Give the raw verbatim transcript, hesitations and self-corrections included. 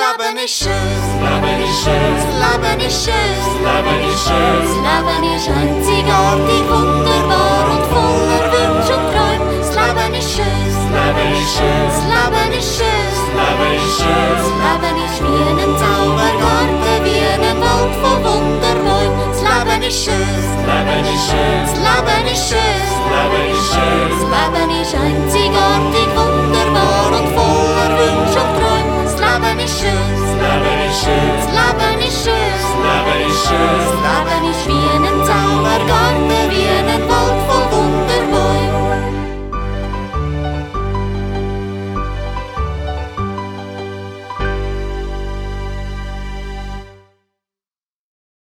Leben ist schön, Leben ist schön, Leben ist schön, Leben ist schön, Leben ist einzigartig, wunderbar und voller Wünsche und Träume. Das Leben ist schön, Leben ist schön, das Leben ist schön, Leben ist schön, das Leben ist wie ein Zaubergarten, wie ein Wald voll Wunderbäumen. Das Leben ist schön, Leben ist schön, das Leben ist schön, Leben ist schön, das Leben ist einzigartig, wunderbar und voller Wünsche und Träume. Das Leben ist schön, Leben ist schön, das Leben ist schön, Leben ist schön, das Leben ist wie ein